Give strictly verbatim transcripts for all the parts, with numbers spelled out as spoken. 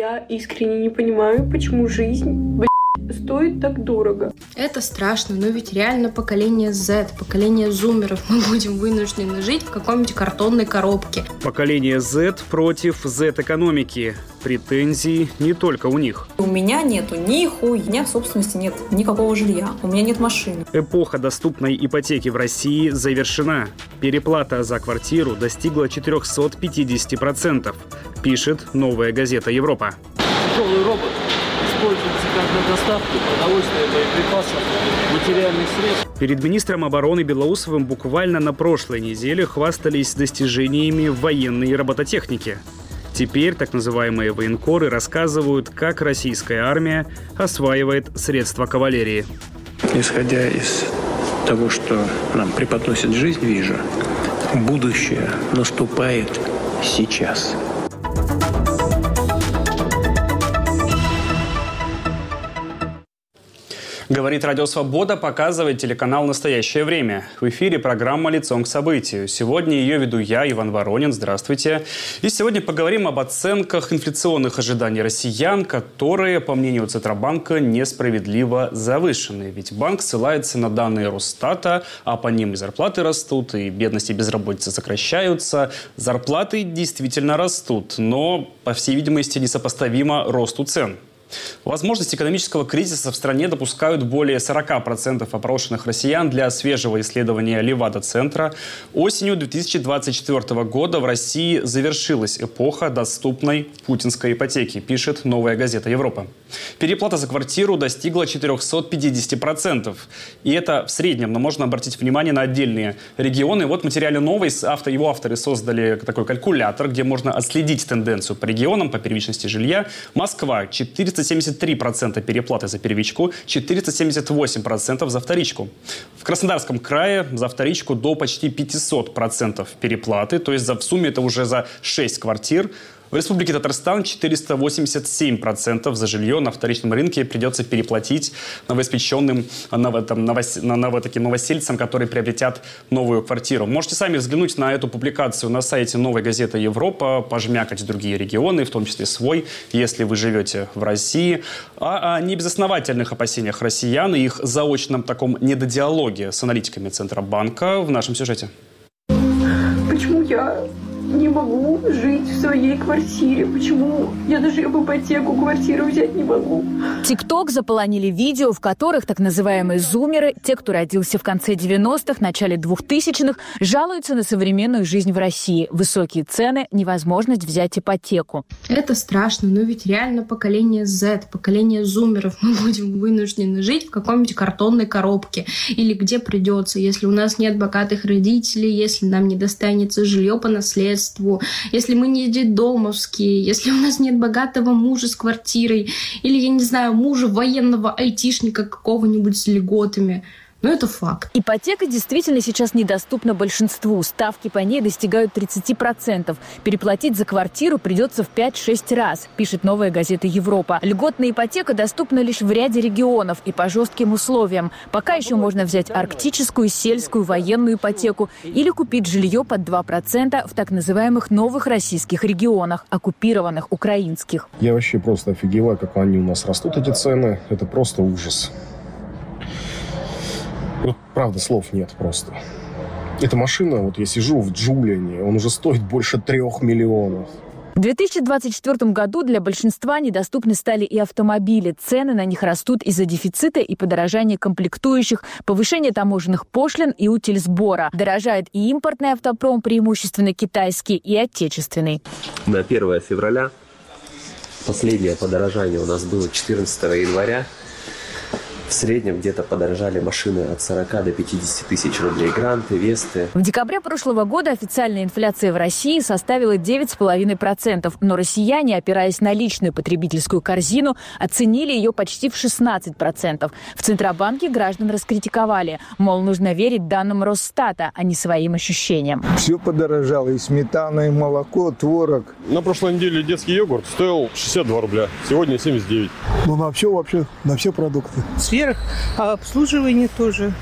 Я искренне не понимаю, почему жизнь, блядь, стоит так дорого. Это страшно, но ведь реально поколение Z, поколение зумеров, мы будем вынуждены жить в какой-нибудь картонной коробке. Поколение Z против Z-экономики. Претензии не только у них. У меня нету ни хуйня в собственности, нет никакого жилья, у меня нет машины. Эпоха доступной ипотеки в России завершена. Переплата за квартиру достигла четыреста пятьдесят процентов, пишет новая газета «Европа». Тяжелый робот используется как для доставки продовольствия, боеприпасов, материальных средств. Перед министром обороны Белоусовым буквально на прошлой неделе хвастались достижениями в военной робототехнике. Теперь так называемые военкоры рассказывают, как российская армия осваивает средства кавалерии. Исходя из того, что нам преподносит жизнь, вижу, будущее наступает сейчас. Говорит Радио Свобода, показывает телеканал «Настоящее время». В эфире программа «Лицом к событию». Сегодня ее веду я, Иван Воронин. Здравствуйте. И сегодня поговорим об оценках инфляционных ожиданий россиян, которые, по мнению Центробанка, несправедливо завышены. Ведь банк ссылается на данные Росстата, а по ним и зарплаты растут, и бедность и безработица сокращаются. Зарплаты действительно растут, но, по всей видимости, несопоставимо росту цен. Возможность экономического кризиса в стране допускают более сорока процентов опрошенных россиян для свежего исследования Левада-центра. Осенью две тысячи двадцать четвёртого года в России завершилась эпоха доступной путинской ипотеки, пишет новая газета «Европа». Переплата за квартиру достигла четыреста пятьдесят процентов. И это в среднем, но можно обратить внимание на отдельные регионы. Вот материально новый, его авторы создали такой калькулятор, где можно отследить тенденцию по регионам, по первичности жилья. Москва – четыреста семьдесят три процента переплаты за первичку, четыреста семьдесят восемь процентов за вторичку. В Краснодарском крае за вторичку до почти пятьсот процентов переплаты, то есть за, в сумме это уже за шесть квартир. В Республике Татарстан четыреста восемьдесят семь процентов за жилье на вторичном рынке придется переплатить новоиспеченным ново, там, новос, ново, таким новосельцам, которые приобретят новую квартиру. Можете сами взглянуть на эту публикацию на сайте новой газеты «Европа», пожмякать другие регионы, в том числе свой, если вы живете в России. А о небезосновательных опасениях россиян и их заочном таком недодиалоге с аналитиками Центробанка в нашем сюжете. Почему я не могу жить в своей квартире? Почему я даже в ипотеку квартиру взять не могу? ТикТок заполонили видео, в которых так называемые зумеры, те, кто родился в конце девяностых, начале двухтысячных, жалуются на современную жизнь в России. Высокие цены, невозможность взять ипотеку. Это страшно, но ведь реально поколение Z, поколение зумеров, мы будем вынуждены жить в какой-нибудь картонной коробке. Или где придется, если у нас нет богатых родителей, если нам не достанется жилье по наследству, если мы не детдомовские, если у нас нет богатого мужа с квартирой, или, я не знаю, мужа военного айтишника какого-нибудь с льготами. Но это факт. Ипотека действительно сейчас недоступна большинству. Ставки по ней достигают тридцать процентов. Переплатить за квартиру придется в пять-шесть раз, пишет новая газета «Европа». Льготная ипотека доступна лишь в ряде регионов и по жестким условиям. Пока еще можно взять арктическую, сельскую, военную ипотеку или купить жилье под два процента в так называемых новых российских регионах, оккупированных украинских. Я вообще просто офигеваю, как они у нас растут, эти цены. Это просто ужас. Вот, правда, слов нет просто. Эта машина, вот я сижу в Джулиане, он уже стоит больше трех миллионов. В две тысячи двадцать четвёртом году для большинства недоступны стали и автомобили. Цены на них растут из-за дефицита и подорожания комплектующих, повышения таможенных пошлин и утильсбора. Дорожает и импортный автопром, преимущественно китайский, и отечественный. На первое февраля последнее подорожание у нас было четырнадцатого января. В среднем где-то подорожали машины от сорока до пятидесяти тысяч рублей. Гранты, Весты. В декабре прошлого года официальная инфляция в России составила девять целых пять десятых процента. Но россияне, опираясь на личную потребительскую корзину, оценили ее почти в шестнадцать процентов. В Центробанке граждан раскритиковали. Мол, нужно верить данным Росстата, а не своим ощущениям. Все подорожало. И сметана, и молоко, творог. На прошлой неделе детский йогурт стоил шестьдесят два рубля. Сегодня семьдесят девять. Ну, на все вообще, на все продукты. А обслуживание тоже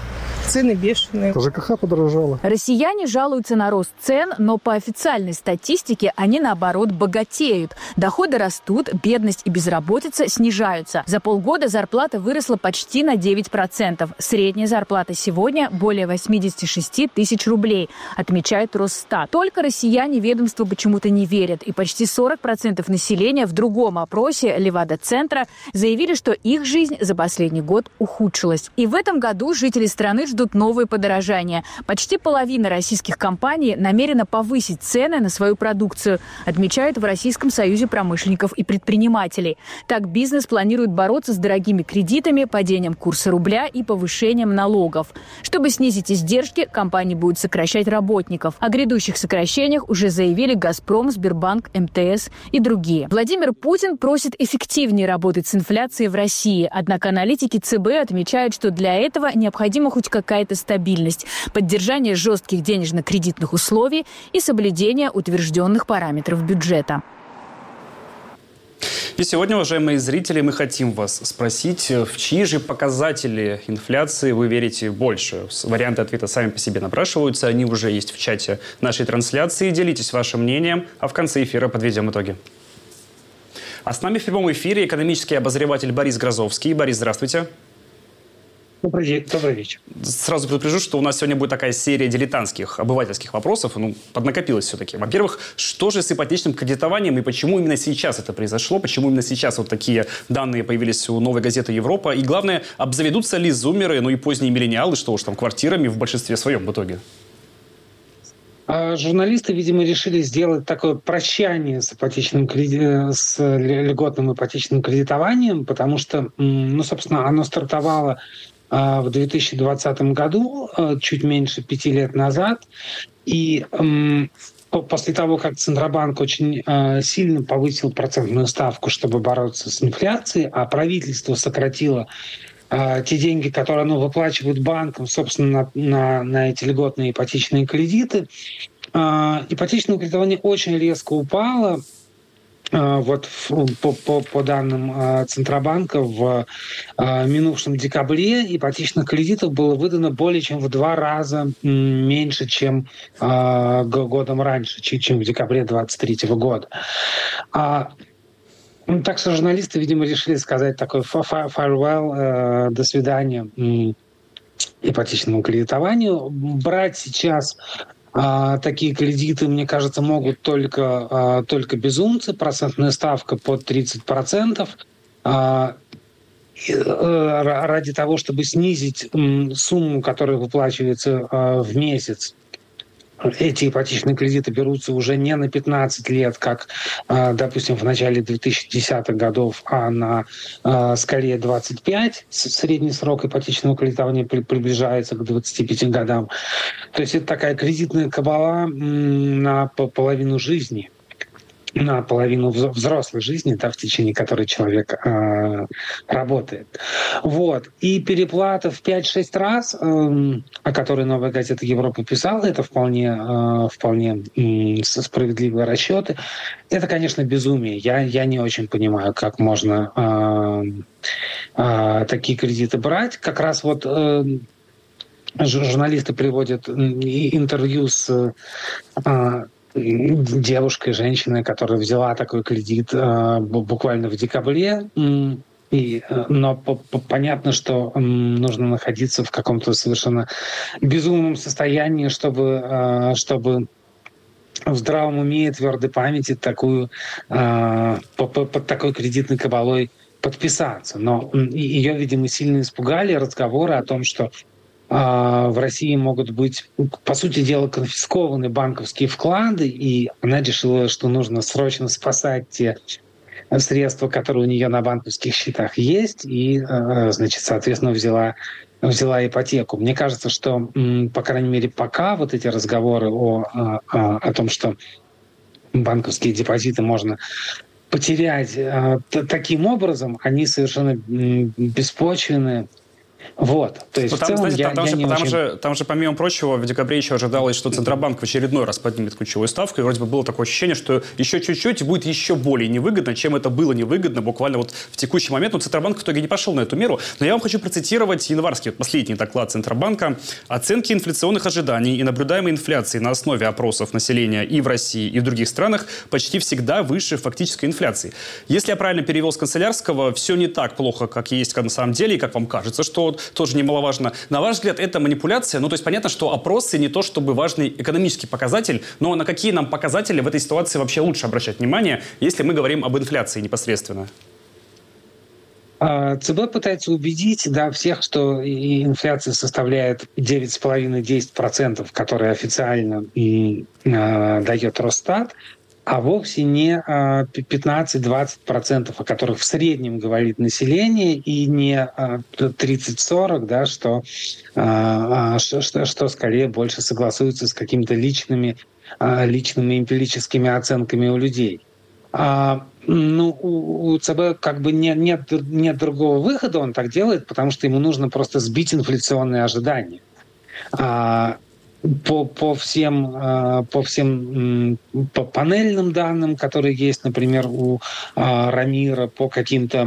Цены бешеные. ЖКХ подорожало. Россияне жалуются на рост цен, но по официальной статистике они, наоборот, богатеют. Доходы растут, бедность и безработица снижаются. За полгода зарплата выросла почти на девять процентов. Средняя зарплата сегодня более восемьдесят шесть тысяч рублей, отмечает Росстат. Только россияне ведомству почему-то не верят. И почти сорок процентов населения в другом опросе Левада-центра заявили, что их жизнь за последний год ухудшилась. И в этом году жители страны ждут новые подорожания. Почти половина российских компаний намерена повысить цены на свою продукцию, отмечают в Российском союзе промышленников и предпринимателей. Так бизнес планирует бороться с дорогими кредитами, падением курса рубля и повышением налогов. Чтобы снизить издержки, компании будут сокращать работников. О грядущих сокращениях уже заявили «Газпром», Сбербанк, эм тэ эс и другие. Владимир Путин просит эффективнее работать с инфляцией в России. Однако аналитики ЦБ отмечают, что для этого необходима хоть какая-то стабильность, поддержание жестких денежно-кредитных условий и соблюдение утвержденных параметров бюджета. И сегодня, уважаемые зрители, мы хотим вас спросить, в чьи же показатели инфляции вы верите больше? Варианты ответа сами по себе напрашиваются, они уже есть в чате нашей трансляции. Делитесь вашим мнением, а в конце эфира подведем итоги. А с нами в прямом эфире экономический обозреватель Борис Грозовский. Борис, здравствуйте. Добрый день, добрый вечер. Сразу предупрежу, что у нас сегодня будет такая серия дилетантских обывательских вопросов. Ну, поднакопилось все-таки. Во-первых, что же с ипотечным кредитованием и почему именно сейчас это произошло? Почему именно сейчас вот такие данные появились у «Новой газеты Европа»? И главное, обзаведутся ли зумеры, ну и поздние миллениалы, что уж там, квартирами в большинстве своем в итоге? Журналисты, видимо, решили сделать такое прощание с ипотечным креди... с льготным ипотечным кредитованием, потому что, ну, собственно, оно стартовало в две тысячи двадцатом году, чуть меньше пяти лет назад, и после того, как Центробанк очень сильно повысил процентную ставку, чтобы бороться с инфляцией, а правительство сократило те деньги, которые оно выплачивает банкам, собственно, на, на, на эти льготные ипотечные кредиты, ипотечное кредитование очень резко упало. Вот по, по, по данным Центробанка в минувшем декабре ипотечных кредитов было выдано более чем в два раза меньше, чем годом раньше, чем в декабре двадцать третьего года. Так что журналисты, видимо, решили сказать такой farewell, до свидания ипотечному кредитованию. Брать сейчас А, такие кредиты, мне кажется, могут только, а, только безумцы. Процентная ставка под тридцать процентов. А, и, а, ради того, чтобы снизить м, сумму, которая выплачивается а, в месяц, эти ипотечные кредиты берутся уже не на пятнадцать лет, как, допустим, в начале две тысячи десятых годов, а на скорее двадцать пять. Средний срок ипотечного кредитования приближается к двадцати пяти годам. То есть это такая кредитная кабала на половину жизни. На половину взрослой жизни, да, в течение которой человек э, работает. Вот. И переплата в пять-шесть раз, э, о которой «Новая газета Европы» писала, это вполне, э, вполне э, справедливые расчеты. Это, конечно, безумие. Я, я не очень понимаю, как можно э, э, такие кредиты брать. Как раз вот э, журналисты приводят интервью с э, девушкой, женщиной, которая взяла такой кредит э, буквально в декабре. И, но по, по, понятно, что э, нужно находиться в каком-то совершенно безумном состоянии, чтобы, э, чтобы в здравом уме и твердой памяти такую, э, под, под такой кредитной кабалой подписаться. Но ее, видимо, сильно испугали разговоры о том, что в России могут быть, по сути дела, конфискованы банковские вклады, и она решила, что нужно срочно спасать те средства, которые у нее на банковских счетах есть, и, значит, соответственно, взяла, взяла ипотеку. Мне кажется, что, по крайней мере, пока вот эти разговоры о, о, о том, что банковские депозиты можно потерять таким образом, они совершенно беспочвенны. Вот, то есть ну, в там, целом знаете, я, там, я же, не там, очень... же, там же, помимо прочего, в декабре еще ожидалось, что Центробанк в очередной раз поднимет ключевую ставку, и вроде бы было такое ощущение, что еще чуть-чуть и будет еще более невыгодно, чем это было невыгодно буквально вот в текущий момент. Но Центробанк в итоге не пошел на эту меру. Но я вам хочу процитировать январский, вот последний доклад Центробанка. Оценки инфляционных ожиданий и наблюдаемой инфляции на основе опросов населения и в России, и в других странах почти всегда выше фактической инфляции. Если я правильно перевел с канцелярского, все не так плохо, как есть на самом деле, и как вам кажется, что тоже немаловажно. На ваш взгляд, это манипуляция? Ну, то есть понятно, что опросы не то чтобы важный экономический показатель, но на какие нам показатели в этой ситуации вообще лучше обращать внимание, если мы говорим об инфляции непосредственно? ЦБ пытается убедить, да, всех, что инфляция составляет девять целых пять десятых - десять процентов, которые официально э, дает Росстат, а вовсе не пятнадцать - двадцать процентов, о которых в среднем говорит население, и не тридцать - сорок, да, что, что, что скорее больше согласуется с какими-то личными, личными эмпирическими оценками у людей. А, ну, у, у ЦБ как бы не, нет, нет другого выхода, он так делает, потому что ему нужно просто сбить инфляционные ожидания. А, По, по всем, по всем по панельным данным, которые есть, например, у Рамира, по каким-то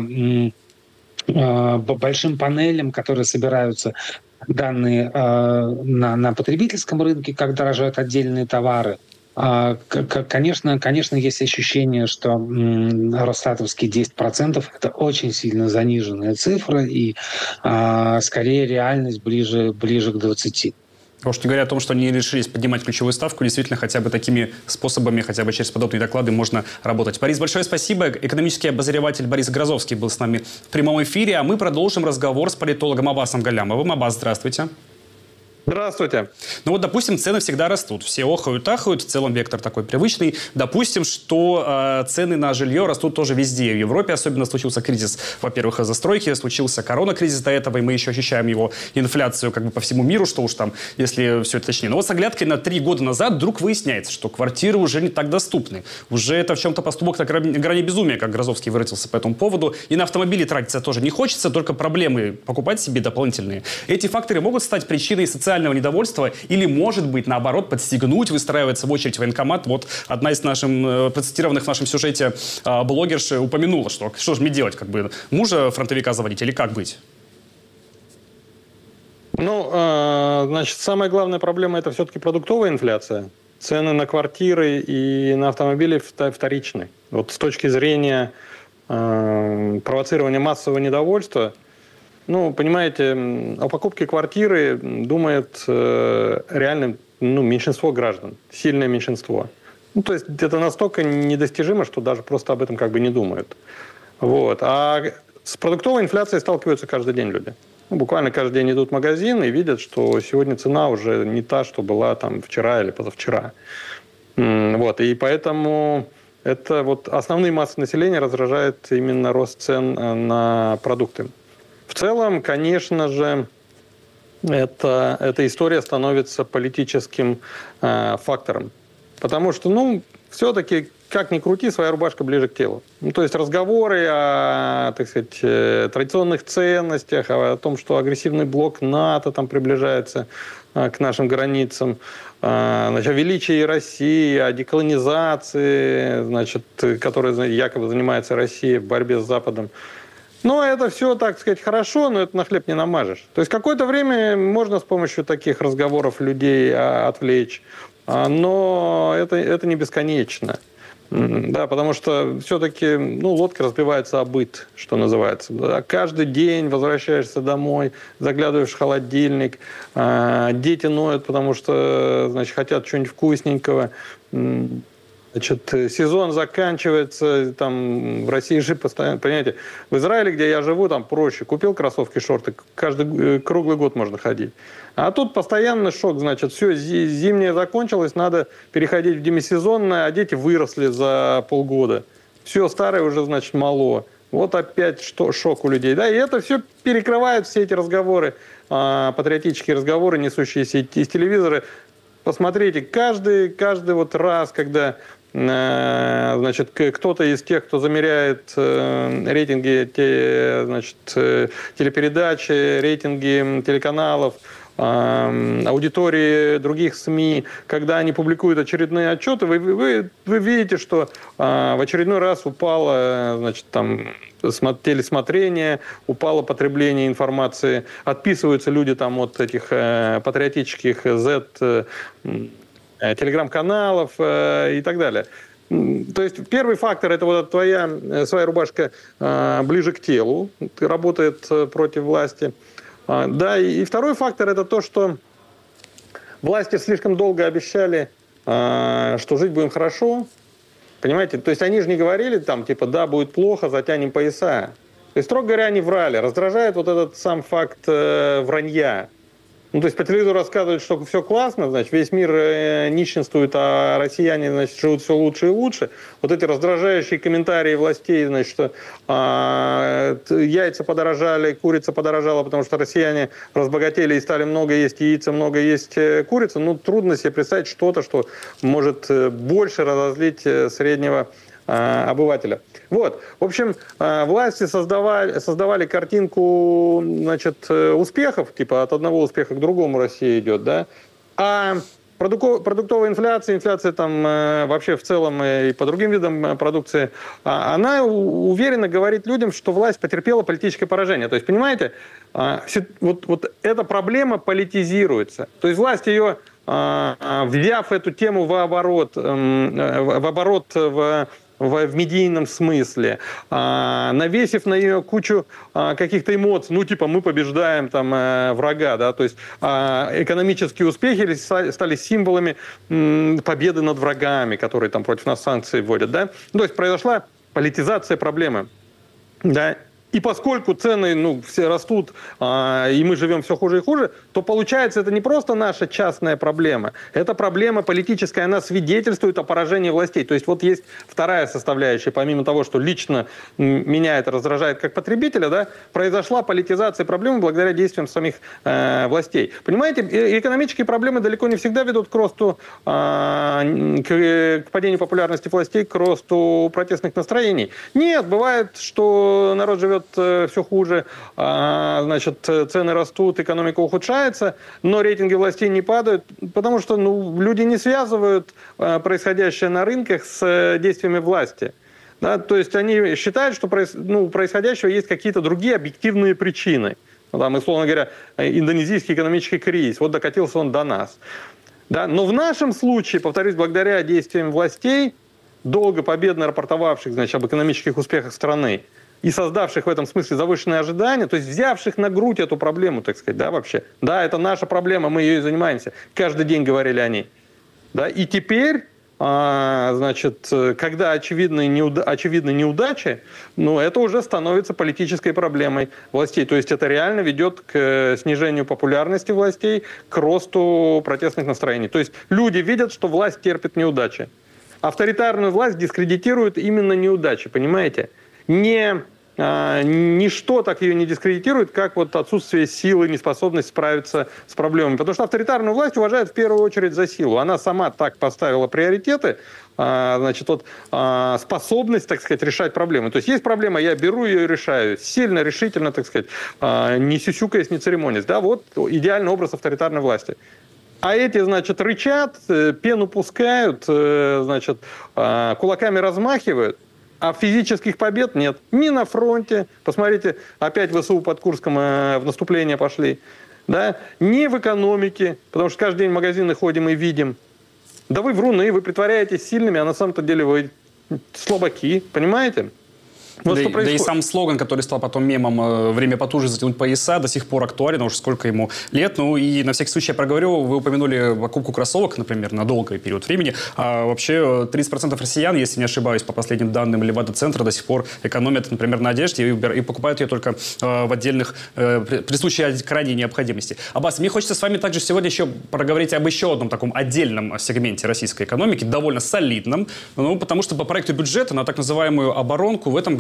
по большим панелям, которые собираются данные на, на потребительском рынке, как дорожают отдельные товары. Конечно, конечно, есть ощущение, что росстатовские десять процентов – это очень сильно заниженная цифра, и скорее реальность ближе, ближе к двадцати процентам. Потому что говоря о том, что они решились поднимать ключевую ставку, действительно, хотя бы такими способами, хотя бы через подобные доклады можно работать. Борис, большое спасибо. Экономический обозреватель Борис Грозовский был с нами в прямом эфире, а мы продолжим разговор с политологом Аббасом Галямовым. Аббас, здравствуйте. Здравствуйте. Ну вот, допустим, цены всегда растут. Все охают, ахают. В целом вектор такой привычный. Допустим, что э, цены на жилье растут тоже везде. В Европе особенно случился кризис, во-первых, из-за застройки. Случился корона-кризис до этого, и мы еще ощущаем его инфляцию как бы по всему миру, что уж там, если все это точнее. Но вот с оглядкой на три года назад вдруг выясняется, что квартиры уже не так доступны. Уже это в чем-то поступок на грани безумия, как Грозовский выразился по этому поводу. И на автомобили тратиться тоже не хочется, только проблемы покупать себе дополнительные. Эти факторы могут стать причиной социального недовольства или, может быть, наоборот, подстегнуть, выстраиваться в очередь в военкомат. Вот одна из наших, процитированных в нашем сюжете блогерш упомянула, что что же мне делать, как бы мужа фронтовика заводить или как быть? Ну, значит, самая главная проблема – это все-таки продуктовая инфляция. Цены на квартиры и на автомобили вторичны. Вот с точки зрения провоцирования массового недовольства, ну, понимаете, о покупке квартиры думает э, реально ну, меньшинство граждан, сильное меньшинство. Ну, то есть это настолько недостижимо, что даже просто об этом как бы не думают. Вот. А с продуктовой инфляцией сталкиваются каждый день люди. Ну, буквально каждый день идут в магазин и видят, что сегодня цена уже не та, что была там вчера или позавчера. Вот. И поэтому это вот основные массы населения раздражает именно рост цен на продукты. В целом, конечно же, это, эта история становится политическим э, фактором. Потому что, ну, все-таки, как ни крути, своя рубашка ближе к телу. Ну, то есть разговоры о, так сказать, э, традиционных ценностях, о, о том, что агрессивный блок НАТО там приближается э, к нашим границам, э, значит, о величии России, о деколонизации, значит, которой якобы занимается Россия в борьбе с Западом. Ну, это все, так сказать, хорошо, но это на хлеб не намажешь. То есть какое-то время можно с помощью таких разговоров людей отвлечь, но это, это не бесконечно. Да, потому что все-таки ну, лодка разбивается о быт, что называется. Да, каждый день возвращаешься домой, заглядываешь в холодильник, дети ноют, потому что значит, хотят чего-нибудь вкусненького. Значит, сезон заканчивается, там в России же постоянно, понимаете, в Израиле, где я живу, там проще. Купил кроссовки, шорты, каждый круглый год можно ходить. А тут постоянный шок, значит, все, зимнее закончилось, надо переходить в демисезонное, а дети выросли за полгода. Все, старое уже, значит, мало. Вот опять что, шок у людей. Да? И это все перекрывает все эти разговоры, патриотические разговоры, несущиеся из телевизора. Посмотрите, каждый, каждый вот раз, когда значит, кто-то из тех, кто замеряет рейтинги те, значит, телепередачи, рейтинги телеканалов, аудитории других СМИ, когда они публикуют очередные отчеты, вы, вы, вы видите, что в очередной раз упало, значит, там, телесмотрение, упало потребление информации, отписываются люди там от этих патриотических Z телеграм-каналов и так далее. То есть первый фактор – это вот твоя своя рубашка ближе к телу, работает против власти. Да, и второй фактор – это то, что власти слишком долго обещали, что жить будем хорошо. Понимаете? То есть они же не говорили там, типа, да, будет плохо, затянем пояса. То есть, строго говоря, они врали. Раздражает вот этот сам факт э, вранья. Ну, то есть по телевизору рассказывают, что все классно, значит, весь мир э, нищенствует, а россияне, значит, живут все лучше и лучше. Вот эти раздражающие комментарии властей, значит, что э, яйца подорожали, курица подорожала, потому что россияне разбогатели и стали много есть яйца, много есть э, курицы. Ну, трудно себе представить что-то, что может э, больше разозлить э, среднего э, обывателя. Вот, в общем, власти создавали, создавали картинку, значит, успехов, типа от одного успеха к другому Россия идет, да, а продуктовая инфляция, инфляция там вообще в целом и по другим видам продукции, она уверенно говорит людям, что власть потерпела политическое поражение. То есть, понимаете, вот, вот эта проблема политизируется. То есть власть ее, взяв эту тему в оборот, в оборот в в медийном смысле, навесив на нее кучу каких-то эмоций, ну, типа, мы побеждаем там врага, да, то есть экономические успехи стали символами победы над врагами, которые там против нас санкции вводят, да, то есть произошла политизация проблемы, да. И поскольку цены, ну, все растут, а, и мы живем все хуже и хуже, то получается, это не просто наша частная проблема, это проблема политическая, она свидетельствует о поражении властей. То есть вот есть вторая составляющая, помимо того, что лично меня это раздражает как потребителя, да, произошла политизация проблемы благодаря действиям самих э, властей. Понимаете, экономические проблемы далеко не всегда ведут к росту, э, к, к падению популярности властей, к росту протестных настроений. Нет, бывает, что народ живет все хуже, значит, цены растут, экономика ухудшается, но рейтинги властей не падают, потому что, ну, люди не связывают происходящее на рынках с действиями власти. Да, то есть они считают, что ну, у происходящего есть какие-то другие объективные причины. Ну, там, условно говоря, индонезийский экономический кризис, вот докатился он до нас. Да, но в нашем случае, повторюсь, благодаря действиям властей, долго победно рапортовавших, значит, об экономических успехах страны, и создавших в этом смысле завышенные ожидания, то есть взявших на грудь эту проблему, так сказать, да, вообще. Да, это наша проблема, мы ею занимаемся. Каждый день говорили они. Да, и теперь, а, значит, когда очевидны, неуда... очевидны неудачи, ну, это уже становится политической проблемой властей. То есть это реально ведет к снижению популярности властей, к росту протестных настроений. То есть люди видят, что власть терпит неудачи. Авторитарную власть дискредитируют именно неудачи, понимаете? Не, а, ничто так ее не дискредитирует, как вот отсутствие силы, неспособность справиться с проблемами. Потому что авторитарную власть уважают в первую очередь за силу. Она сама так поставила приоритеты, а, значит, вот, а, способность, так сказать, решать проблемы. То есть есть проблема, я беру ее и решаю. Сильно, решительно, так сказать, а, не сюсюкаясь, не церемонясь. Да, вот идеальный образ авторитарной власти. А эти, значит, рычат, пену пускают, значит, кулаками размахивают. А физических побед нет. Ни на фронте. Посмотрите, опять ВСУ под Курском э, в наступление пошли. Да? Ни в экономике, потому что каждый день в магазины ходим и видим. Да вы вруны, вы притворяетесь сильными, а на самом-то деле вы слабаки. Понимаете? Вот да, что да и сам слоган, который стал потом мемом «Время потуже затянуть пояса», до сих пор актуален, уже сколько ему лет. Ну и на всякий случай я проговорю, вы упомянули покупку кроссовок, например, на долгий период времени. А вообще тридцать процентов россиян, если не ошибаюсь, по последним данным Левада-центра, до сих пор экономят, например, на одежде и, и покупают ее только э, в отдельных, э, при, при случае крайней необходимости. Аббас, мне хочется с вами также сегодня еще проговорить об еще одном таком отдельном сегменте российской экономики, довольно солидном, ну, потому что по проекту бюджета на так называемую оборонку в этом году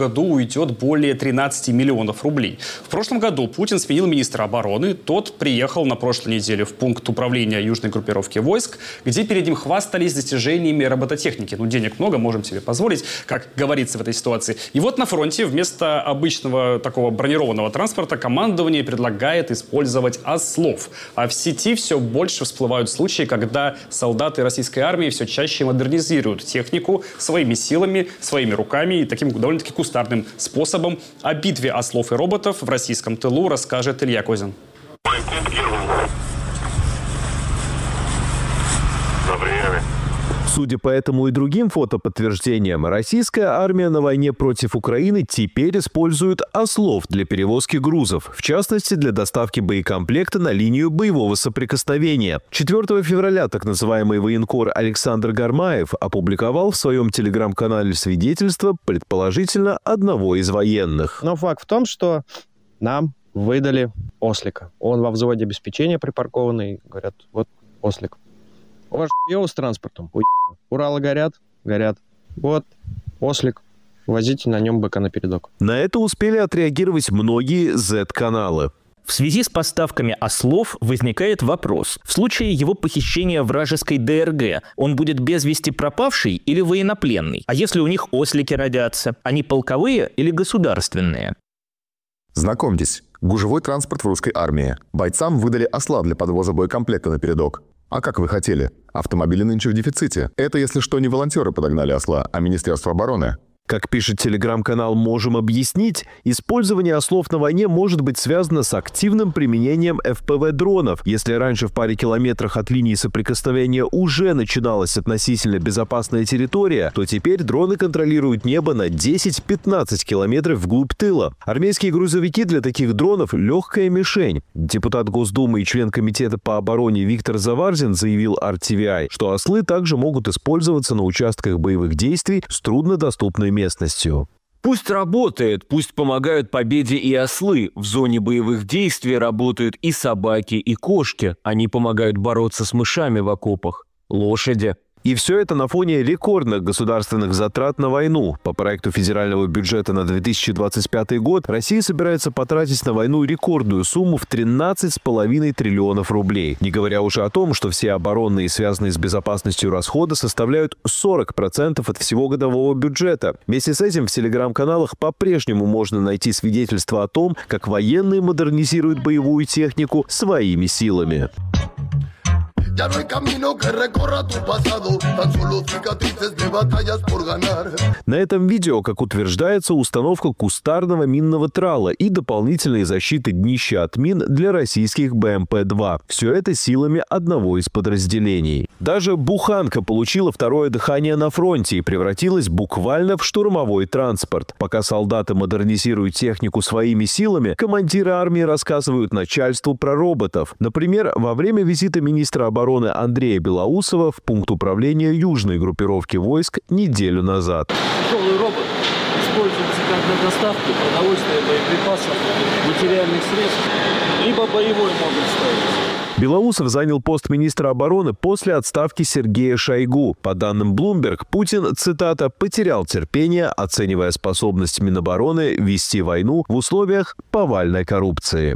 году уйдет более тринадцати миллионов рублей. В прошлом году Путин сменил министра обороны. Тот приехал на прошлой неделе в пункт управления южной группировки войск, где перед ним хвастались достижениями робототехники. Ну, денег много, можем себе позволить, как говорится в этой ситуации. И вот на фронте вместо обычного такого бронированного транспорта командование предлагает использовать ослов. А в сети все больше всплывают случаи, когда солдаты российской армии все чаще модернизируют технику своими силами, своими руками и таким довольно-таки кустарным способом. О битве ослов и роботов в российском тылу расскажет Илья Козин. Судя по этому и другим фотоподтверждениям, российская армия на войне против Украины теперь использует ослов для перевозки грузов, в частности для доставки боекомплекта на линию боевого соприкосновения. четвёртого февраля так называемый военкор Александр Гармаев опубликовал в своем телеграм-канале свидетельство, предположительно, одного из военных. Но факт в том, что нам выдали ослика. Он во взводе обеспечения припаркованный. Говорят, вот ослик. У вас хуёво с транспортом? Ой, Уралы горят? Горят. Вот, ослик. Возите на нем быка напередок. На это успели отреагировать многие зет-каналы. В связи с поставками ослов возникает вопрос. В случае его похищения вражеской ДРГ, он будет без вести пропавший или военнопленный? А если у них ослики родятся, они полковые или государственные? Знакомьтесь, гужевой транспорт в русской армии. Бойцам выдали осла для подвоза боекомплекта напередок. А как вы хотели? Автомобили нынче в дефиците. Это, если что, не волонтеры подогнали осла, а Министерство обороны. Как пишет телеграм-канал «Можем объяснить», использование ослов на войне может быть связано с активным применением эф пэ вэ-дронов. Если раньше в паре километрах от линии соприкосновения уже начиналась относительно безопасная территория, то теперь дроны контролируют небо на десять-пятнадцать километров вглубь тыла. Армейские грузовики для таких дронов – легкая мишень. Депутат Госдумы и член Комитета по обороне Виктор Заварзин заявил ар ти ви ай, что ослы также могут использоваться на участках боевых действий с труднодоступной местностью. Пусть работает, пусть помогают победе и ослы. В зоне боевых действий работают и собаки, и кошки. Они помогают бороться с мышами в окопах. Лошади. И все это на фоне рекордных государственных затрат на войну. По проекту федерального бюджета на две тысячи двадцать пятый год Россия собирается потратить на войну рекордную сумму в тринадцать с половиной триллионов рублей. Не говоря уже о том, что все оборонные и связанные с безопасностью расходы составляют сорок процентов от всего годового бюджета. Вместе с этим в телеграм-каналах по-прежнему можно найти свидетельства о том, как военные модернизируют боевую технику своими силами. Ya no hay camino que recorra tu pasado, tan solo cicatrices de batallas por ganar. На этом видео, как утверждается, установка кустарного минного трала и дополнительной защиты днища от мин для российских бэ эм пэ два. Все это силами одного из подразделений. Даже буханка получила второе дыхание на фронте и превратилась буквально в штурмовой транспорт. Пока солдаты модернизируют технику своими силами, командиры армии рассказывают начальству про роботов. Например, во время визита министра обороны Андрея Белоусова в пункт управления южной группировки войск неделю назад. Тяжелый робот используется как для доставки продовольствия, боеприпасов, материальных средств, либо боевой модуль ставится. Белоусов занял пост министра обороны после отставки Сергея Шойгу. По данным Bloomberg, Путин, цитата, «потерял терпение, оценивая способность Минобороны вести войну в условиях повальной коррупции».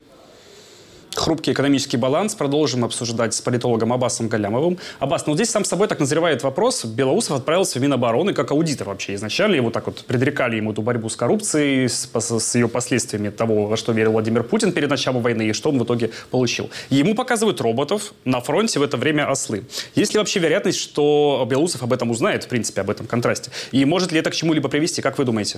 Хрупкий экономический баланс продолжим обсуждать с политологом Аббасом Галямовым. Аббас, ну здесь сам собой так назревает вопрос. Белоусов отправился в Минобороны как аудитор вообще. Изначально его так вот предрекали ему эту борьбу с коррупцией, с, с ее последствиями того, во что верил Владимир Путин перед началом войны и что он в итоге получил. Ему показывают роботов, на фронте в это время ослы. Есть ли вообще вероятность, что Белоусов об этом узнает, в принципе, об этом контрасте? И может ли это к чему-либо привести? Как вы думаете?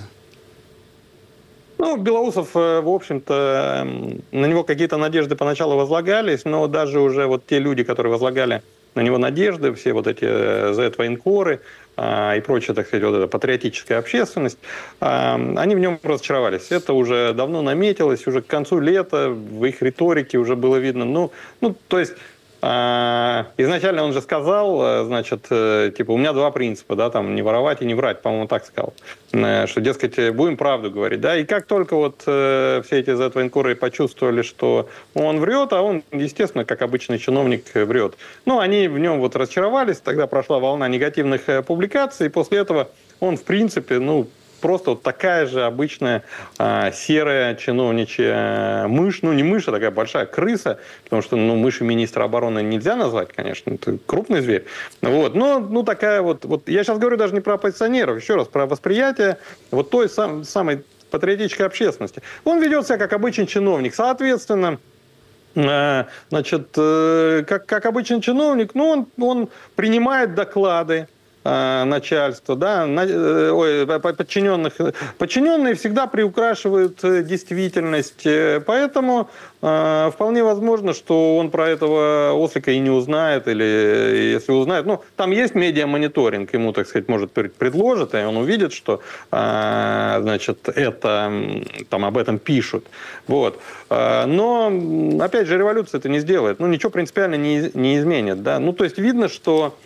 Ну, Белоусов, в общем-то, на него какие-то надежды поначалу возлагались, но даже уже вот те люди, которые возлагали на него надежды, все вот эти зет-военкоры а, и прочая, так сказать, вот эта патриотическая общественность, а, они в нем разочаровались. Это уже давно наметилось, уже к концу лета в их риторике уже было видно. Ну, ну то есть... Изначально он же сказал, значит, типа, у меня два принципа, да, там, не воровать и не врать, по-моему, так сказал, что, дескать, будем правду говорить, да, и как только вот все эти зет-военкоры почувствовали, что он врет, а он, естественно, как обычный чиновник, врет, ну, они в нем вот разочаровались, тогда прошла волна негативных публикаций, и после этого он, в принципе, ну, просто вот такая же обычная а, серая чиновничья мышь. Ну, не мышь, а такая большая крыса, потому что, ну, мыши министра обороны нельзя назвать, конечно, это крупный зверь. Вот. Но, ну, такая вот, вот... Я сейчас говорю даже не про оппозиционеров, еще раз, про восприятие вот той сам, самой патриотической общественности. Он ведет себя как обычный чиновник. Соответственно, значит, как, как обычный чиновник, ну, он, он принимает доклады начальства, да, ой, подчиненных. Подчиненные всегда приукрашивают действительность, поэтому э, вполне возможно, что он про этого ослика и не узнает, или если узнает, ну, там есть медиамониторинг, ему, так сказать, может, предложат, и он увидит, что, э, значит, это, там об этом пишут, вот. Но, опять же, революция это не сделает, ну, ничего принципиально не, не изменит, да, ну, то есть видно, что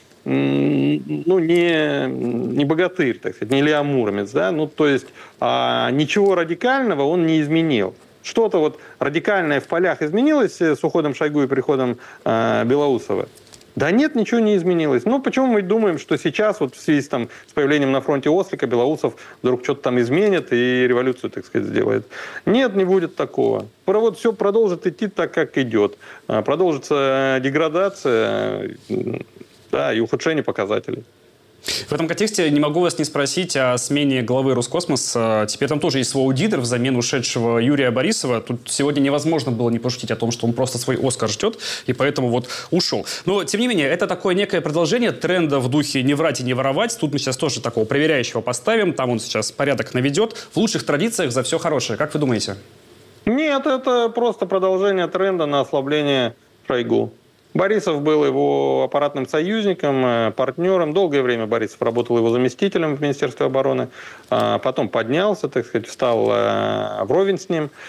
ну, не, не богатырь, так сказать, не Илья Муромец, да, ну, то есть а, ничего радикального он не изменил. Что-то вот радикальное в полях изменилось с уходом Шойгу и приходом а, Белоусова? Да нет, ничего не изменилось. Ну, почему мы думаем, что сейчас, вот в связи с, там, с появлением на фронте ослика, Белоусов вдруг что-то там изменит и революцию, так сказать, сделает? Нет, не будет такого. Вот все продолжит идти так, как идет. Продолжится деградация, да, и ухудшение показателей. В этом контексте не могу вас не спросить о смене главы Роскосмоса. Теперь там тоже есть свой аудитор взамен ушедшего Юрия Борисова. Тут сегодня невозможно было не пошутить о том, что он просто свой Оскар ждет, и поэтому вот ушел. Но, тем не менее, это такое некое продолжение тренда в духе «не врать и не воровать». Тут мы сейчас тоже такого проверяющего поставим. Там он сейчас порядок наведет. В лучших традициях за все хорошее. Как вы думаете? Нет, это просто продолжение тренда на ослабление Шойгу. Борисов был его аппаратным союзником, партнером. Долгое время Борисов работал его заместителем в Министерстве обороны. Потом поднялся, так сказать, встал вровень с ним.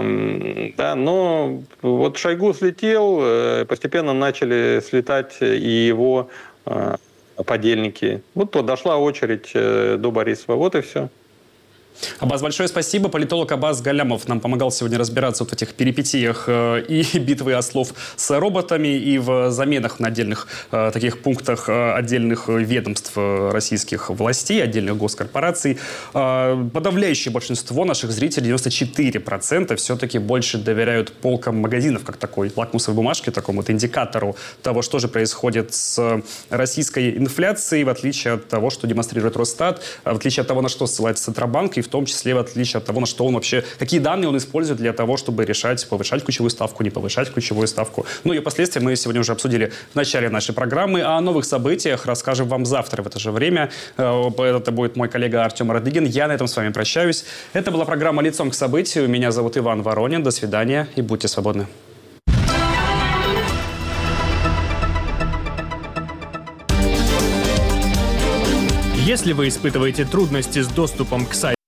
Да, но вот Шойгу слетел, постепенно начали слетать и его подельники. Вот дошла очередь до Борисова. Вот и все. Аббас, большое спасибо. Политолог Аббас Галямов нам помогал сегодня разбираться вот в этих перипетиях э, и битвы ослов с роботами, и в заменах на отдельных э, таких пунктах э, отдельных ведомств э, российских властей, отдельных госкорпораций. Э, подавляющее большинство наших зрителей, девяносто четыре процента, все-таки больше доверяют полкам магазинов, как такой лакмусовой бумажке, такому вот индикатору того, что же происходит с российской инфляцией, в отличие от того, что демонстрирует Росстат, в отличие от того, на что ссылается Центробанк, и в том числе в отличие от того, на что он вообще, какие данные он использует для того, чтобы решать, повышать ключевую ставку, не повышать ключевую ставку. Ну и последствия мы сегодня уже обсудили в начале нашей программы. О новых событиях расскажем вам завтра в это же время. Это будет мой коллега Артем Радыгин. Я на этом с вами прощаюсь. Это была программа «Лицом к событию». Меня зовут Иван Воронин. До свидания и будьте свободны. Если вы испытываете трудности с доступом к сайту,